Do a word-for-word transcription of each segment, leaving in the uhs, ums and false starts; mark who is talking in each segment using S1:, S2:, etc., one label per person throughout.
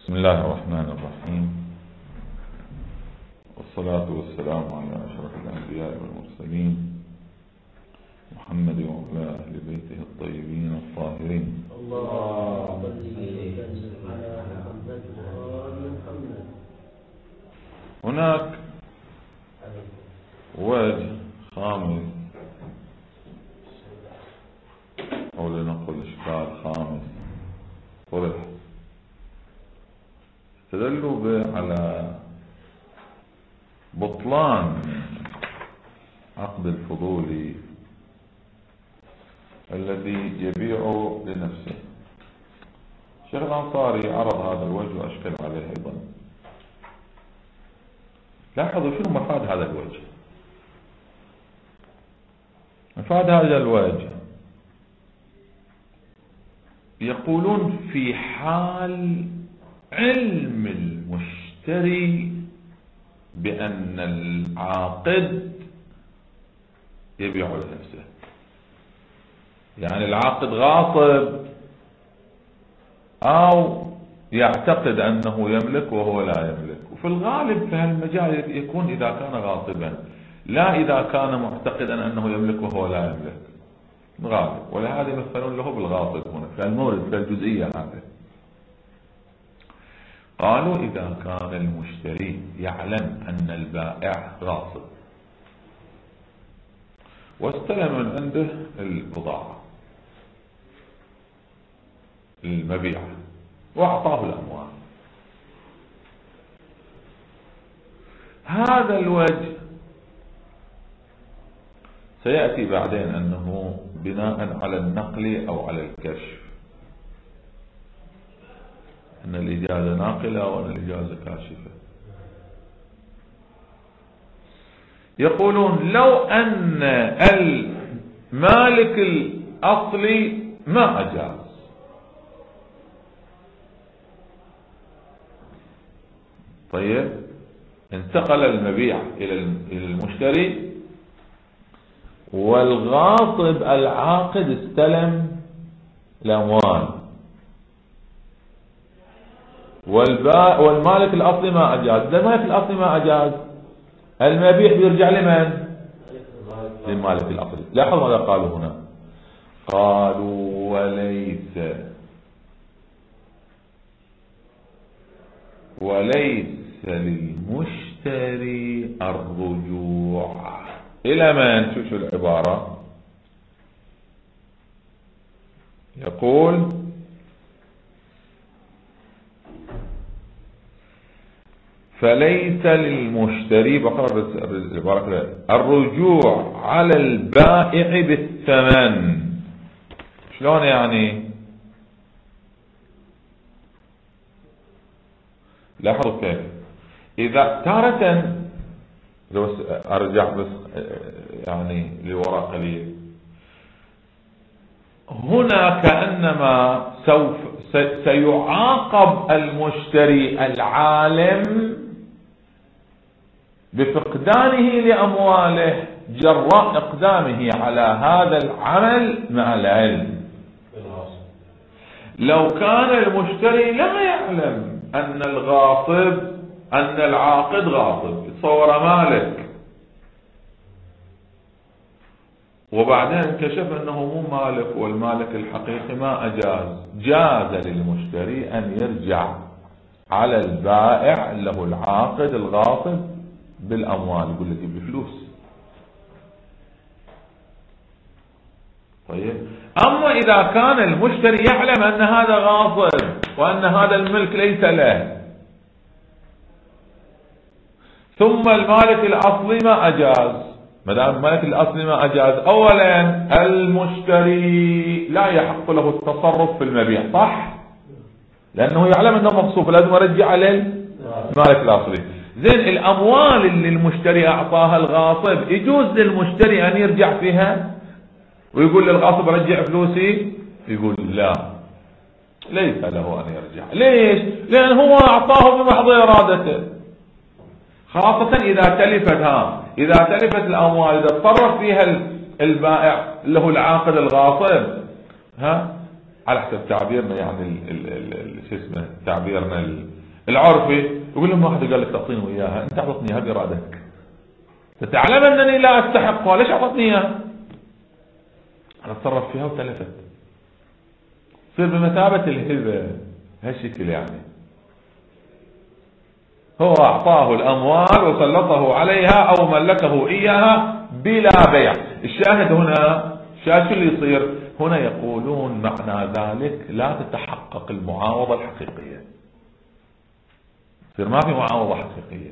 S1: بسم الله الرحمن الرحيم، والصلاة والسلام على أشرف الأنبياء والمرسلين محمد وعلى أهل بيته الطيبين الطاهرين.
S2: اللهم صل على محمد وآل محمد.
S1: هناك وجه خامس أو لنقل إشكال خامس طرح استدلوا به على بطلان عقد الفضولي الذي يبيع لنفسه. الشيخ الأنصاري عرض هذا الوجه وأشكل عليه أيضا. لاحظوا شنو مفاد هذا الوجه. مفاد هذا الوجه يقولون في حال علم المشتري بأن العاقد يبيع لنفسه، يعني العاقد غاصب أو يعتقد أنه يملك وهو لا يملك. وفي الغالب في هالمجال يكون إذا كان غاصبا، لا إذا كان معتقدا أنه يملك وهو لا يملك غالب. ولهذا يمثلون له بالغاصب هنا في المورد في الجزئية هذه. قالوا إذا كان المشتري يعلم أن البائع غاصب واستلم من عنده البضاعة المبيعة وأعطاه الأموال، هذا الوجه سيأتي بعدين أنه بناء على النقل أو على الكشف، أن الإجازة ناقلة وأن الإجازة كاشفة. يقولون لو أن المالك الأصلي ما أجاز، طيب انتقل المبيع إلى المشتري والغاصب العاقد استلم الأموال والمالك الأصلي ما أجاز. إذا المالك الأصلي ما أجاز المبيع بيرجع لمن؟ للمالك الأصلي. لاحظوا ماذا قالوا هنا. قالوا وليس وليس للمشتري الرجوع إلى من؟ شوفوا العبارة. يقول فليس للمشتري بقرر العبارة الرجوع على البائع بالثمن. شلون يعني؟ لاحظوا كيف. إذا تارة أرجع بس يعني لوراء قليل، هنا كأنما سوف سيعاقب المشتري العالم بفقدانه لأمواله جراء إقدامه على هذا العمل مع العلم. لو كان المشتري لا يعلم أن الغاصب أن العاقد غاصب، تصور مالك وبعدين انكشف أنه مو مالك والمالك الحقيقي ما أجاز، جاز للمشتري أن يرجع على البائع له العاقد الغاصب بالأموال، يقول له جيب لي فلوس. طيب أما إذا كان المشتري يعلم أن هذا غاصب وأن هذا الملك ليس له، ثم المالك الأصلي ما أجاز، ما دام المالك الأصلي ما أجاز، أولا المشتري لا يحق له التصرف في المبيع، صح؟ لأنه يعلم أنه مغصوب، لازم أرجع على المالك الأصلي. زين الأموال اللي المشتري أعطاها الغاصب يجوز للمشتري أن يرجع فيها ويقول للغاصب رجع فلوسي؟ يقول لا، ليس له أن يرجع. ليش؟ لأن هو أعطاه بمحض إرادته، خاصة إذا تلفت ها إذا تلفت الأموال، إذا تصرف فيها البائع له العاقد الغاصب ها على حسب تعبيرنا، يعني شو اسمه تعبيرنا العرفي يقول لهم واحد قال لك تعطيني اياها، انت اعطتني اياها بارادتك، تعلم انني لا استحقها، ليش اعطتني اياها؟ انا اتصرف فيها وتلفت، تصير بمثابة الهبة هالشكل. يعني هو اعطاه الاموال وسلطه عليها او ملكه اياها بلا بيع. الشاهد هنا شاهد شو اللي يصير هنا؟ يقولون معنى ذلك لا تتحقق المعاوضة الحقيقية، يصير ما في معاوضة حقيقية،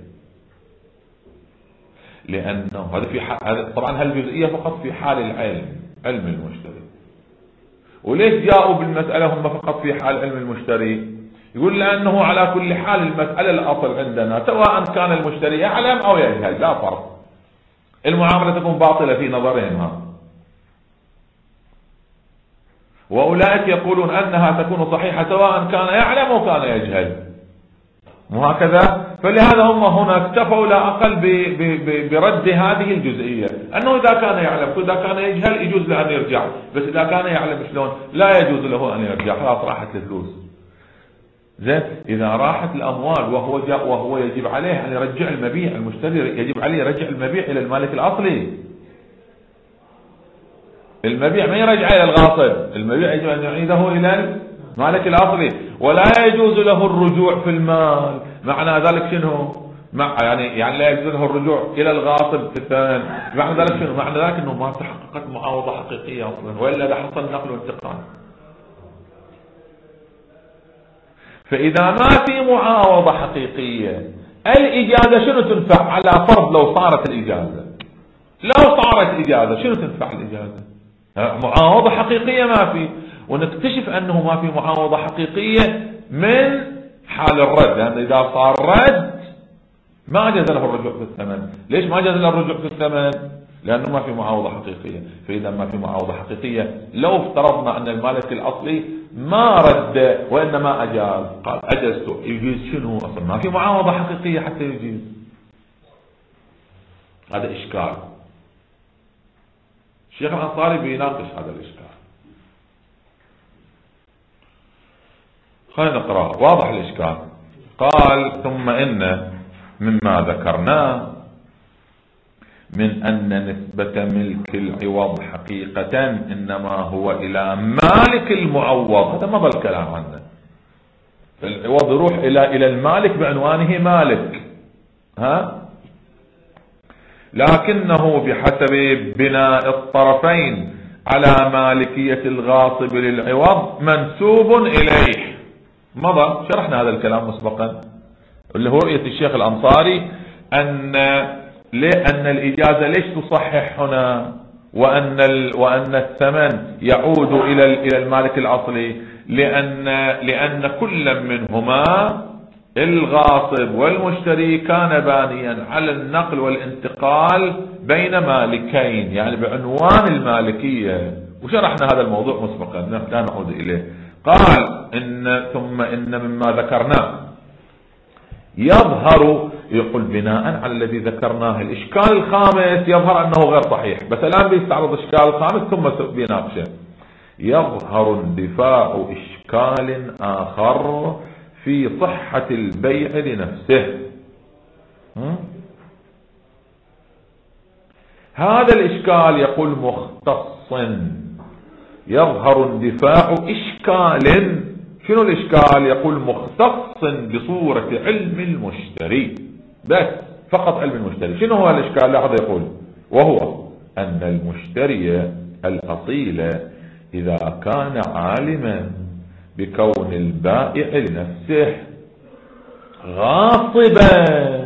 S1: لأنه هذا في حال طبعا هالجزئية فقط في حال العلم، علم المشتري. وليش جاءوا بالمسألة هم فقط في حال علم المشتري؟ يقول لأنه على كل حال المسألة الأصل عندنا سواء كان المشتري يعلم أو يجهل لا فرق، المعاملة تكون باطلة في نظرهم. وأولئك يقولون أنها تكون صحيحة سواء كان يعلم أو كان يجهل، وهكذا. فلهذا هم هنا اكتفوا لا أقل برد هذه الجزئية، أنه إذا كان يعلم وإذا كان يجهل يجوز له أن يرجع، بس إذا كان يعلم شلون لا يجوز له أن يرجع، خلاص راحت الفلوس. زين، إذا راحت الأموال وهو جاء وهو يجب عليه أن يرجع المبيع، المشتري يجب عليه يرجع المبيع إلى المالك الأصلي. المبيع ما يرجع إلى الغاصب، المبيع يجب أن يعيده إلى المالك الأصلي، ولا يجوز له الرجوع في المال. معنى ذلك شنو؟ مع يعني يعني لا يجوز له الرجوع إلى الغاصب في الثمن. معنى ذلك شنو؟ معنى ذلك أنه ما تحققت معاوضة حقيقية أصلا، وإلا ده حصل نقل وانتقال. فإذا ما في معاوضة حقيقية الإجازة شنو تنفع؟ على فرض لو صارت الإجازة، لو صارت إجازة شنو تنفع الإجازة؟ معاوضة حقيقية ما في، ونكتشف أنه ما في معاوضة حقيقية من حال الرد، لأن إذا صار رد ما جاز له الرجوع في الثمن. ليش ما جاز له الرجوع في الثمن؟ لأنه ما في معاوضة حقيقية. فإذا ما في معاوضة حقيقية، لو افترضنا أن المالك الأصلي ما رد وإنما أجاز، قال أجزته، يجيز شنو؟ أصلا ما في معاوضة حقيقية حتى يجيز. هذا إشكال. الشيخ الأنصاري بيناقش هذا الإشكال. خلينا نقرأ، واضح الإشكال. قال: ثم إن مما ذكرناه من أن نسبة ملك العوض حقيقة إنما هو إلى مالك المعوض، هذا مضى الكلام عنه. العوض يروح إلى إلى المالك بعنوانه مالك، ها؟ لكنه بحسب بناء الطرفين على مالكية الغاصب للعوض منسوب إليه. مضى، شرحنا هذا الكلام مسبقا، اللي هو رؤية الشيخ الأنصاري أن لأن الإجازة ليش تصحح هنا وأن وأن الثمن يعود إلى إلى المالك الأصلي، لأن لأن كل منهما الغاصب والمشتري كان بانيا على النقل والانتقال بين مالكين، يعني بعنوان المالكية، وشرحنا هذا الموضوع مسبقا لا نعود إليه. قال: إن ثم إن مما ذكرناه يظهر، يقول بناء على الذي ذكرناه الإشكال الخامس يظهر أنه غير صحيح، بس الآن بيستعرض الإشكال الخامس ثم بيناقشه. يظهر اندفاع إشكال آخر في صحة البيع لنفسه. هذا الإشكال يقول مختص، يظهر اندفاع إشكال. شنو الإشكال؟ يقول مختص بصورة علم المشتري، بس فقط علم المشتري. شنو هو الإشكال؟ لاحظ يقول: وهو أن المشتري الأصيل إذا كان عالما بكون البائع لنفسه غاصبا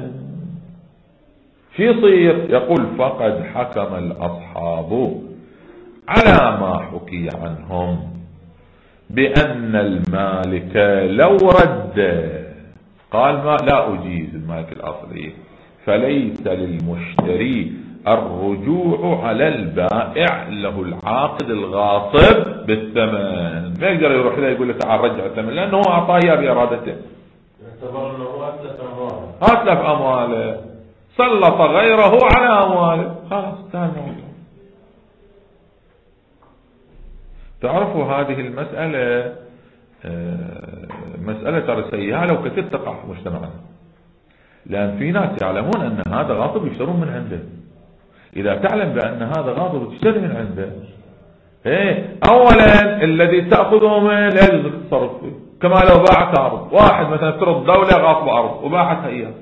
S1: شو يصير؟ يقول: فقد حكم الأصحاب على ما حكي عنهم بأن المالك لو رد، قال ما لا أجيز المالك الأصلي، فليس للمشتري الرجوع على البائع له العاقد الغاصب بالثمن. ما يقدر يروح له يقول له تعال رجع الثمن، لأنه هو أعطاه إياه بإرادته،
S2: يعتبر أنه أتلف أمواله،
S1: أتلف أمواله، سلط غيره على أمواله، خلاص انتهى الموضوع. تعرفوا هذه المسألة مسألة ترى سيئة لو كثير تقع في مجتمعنا، لأن في ناس يعلمون أن هذا غاصب يشترون من عنده. إذا تعلم بأن هذا غاصب تشتري من عنده، إيه أولا الذي تأخذه منه لا يجوز التصرف فيه. كما لو باعت أرض، واحد مثلا افترض دولة غاصب أرض وباعتها إياك،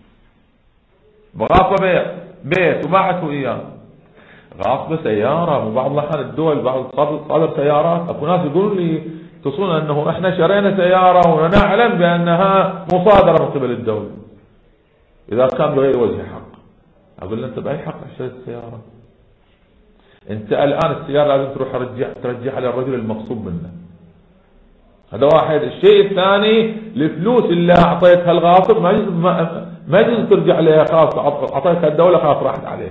S1: غاصب بيع بيت وباعته إياك، غاصب سيارة. وبعض الأحيان الدول بعض صادر سيارات، أكو ناس يقولوا لي تصون أنه إحنا شرينا سيارة ونعلم بأنها مصادرة من قبل الدولة إذا كان بغير وجه حق. أقول له أنت بأي حق اشتريت السيارة؟ أنت الآن السيارة لازم تروح ترجع ترجعها للرجل المغصوب منه. هذا واحد. الشيء الثاني الفلوس اللي أعطيتها الغاصب ما يجوز ما يجوز ترجع لها، خلاص أعطيتها الدولة خلاص راحت عليك.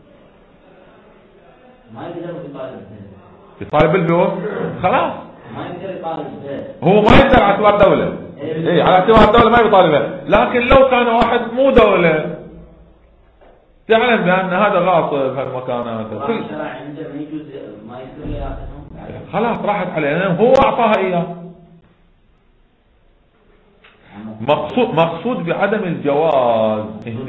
S3: ما يقدر يطالب
S1: يطالب بالفلوس خلاص.
S3: ما يقدر يطالب
S1: هو ما يقدر على اعتبار دولة. إيه على اعتبار الدولة ما يطالبها، لكن لو كان واحد مو دولة تعلم بأن هذا غاصب هالمكانات كل
S3: عنده ما يجوز ما يقدر ياخذهم
S1: خلاص راحت عليه، هو أعطاها إياه. مقصود مقصود بعدم الجواز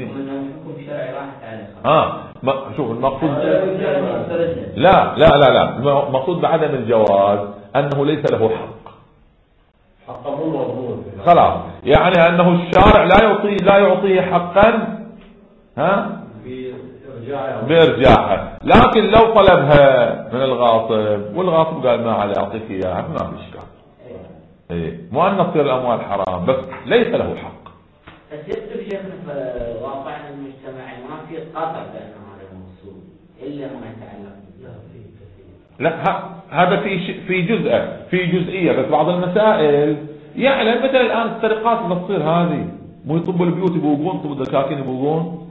S1: اه شوف المقصود لا لا لا لا مقصود بعدم الجواز أنه ليس له حق.
S2: حق مو موجود
S1: خلاص، يعني أنه الشارع لا يعطي لا يعطيه حقا ها بإرجاعها، لكن لو طلبها من الغاصب والغاصب قال ما علي أعطيك إياها ما في إشكال. ايه مو ان تصير الاموال حرام، بس ليس له حق.
S3: بس يكتب شيخنا في واقعنا المجتمعي ما في قطع بانه هذا المقصود الا ما يتعلق
S1: لا هذا في في جزء في جزئيه، بس بعض المسائل يعلم مثلا الان السرقات اللي تصير هذه مو يطبوا البيوت يبوقون، طب الدكاكين يبوقون.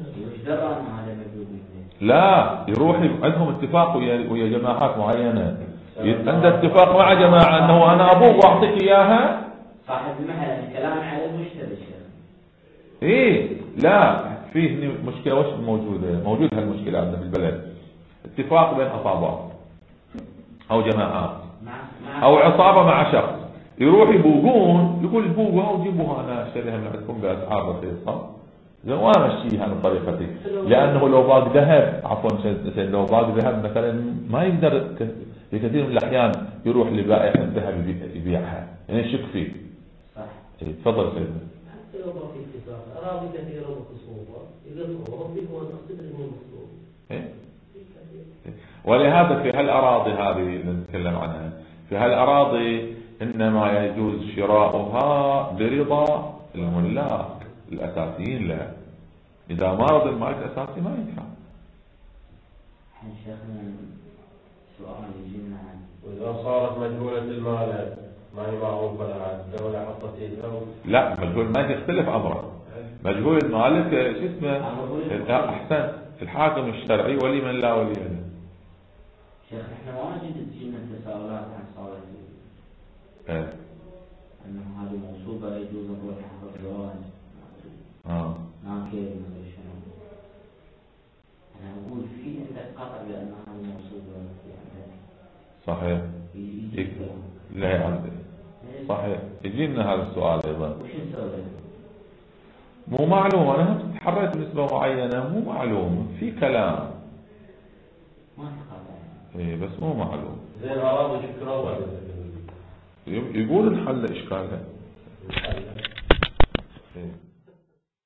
S1: لا يروح عندهم اتفاق ويا ويا جماعات معينه، عند اتفاق مع جماعة أنه أنا أبوك وأعطيك إياها.
S3: صاحب المحل الكلام على المشتري.
S1: إيه لا فيه مشكلة وش موجودة موجودة هالمشكلة عندنا في البلد. اتفاق بين عصابات أو جماعات أو عصابة مع شخص يروح يبوقون، يقول بوقها وجيبوها أنا أشتريها من عندكم بأسعار رخيصة وأنا أمشيها من طريقتي، لأنه لو باق ذهب عفوا لو باق ذهب مثلا ما يقدر في كثير من الأحيان يروح لبائع الذهب يبيعها، يعني يشك فيه.
S3: صح.
S1: إيه تفضل سيدنا.
S4: حتى لو ما في اتفاق، أراضي كثيرة وخصوبة، يقدروا ربهم ونقصد لهم المخصوص.
S1: إيه. ولهذا في هالأراضي هذه اللي نتكلم عنها، في هالأراضي إنما يجوز شراؤها برضا الملاك الأساسيين لها. إذا ما رضى المالك الأساسي ما ينفع.
S2: وإذا صارت مجهولة المال ما هي معروفة لها الدولة حطت يدها.
S1: لا مجهول المالك يختلف أمره. مجهول المالك شو اسمه؟ أحسن الحاكم الشرعي ولي من لا ولي له.
S3: شيخ احنا واجد تجينا تساؤلات عن صالح
S1: ايه
S3: انه هذه موصوبة يجوز نروح حق الزواج.
S1: اه
S3: ما كيف ما شنو. انا اقول في عندك قطع بان هذه موصوبة يعني.
S1: صحيح. لا عندي. صحيح يجينا هذا السؤال ايضا.
S3: وش نسوي؟
S1: مو معلوم، انا تحريت بنسبة معينة مو معلوم في كلام.
S3: ما تقطع.
S1: ايه بس مو معلوم.
S2: زين اراضي شكرا ولا
S1: يقول نحل اشكالها.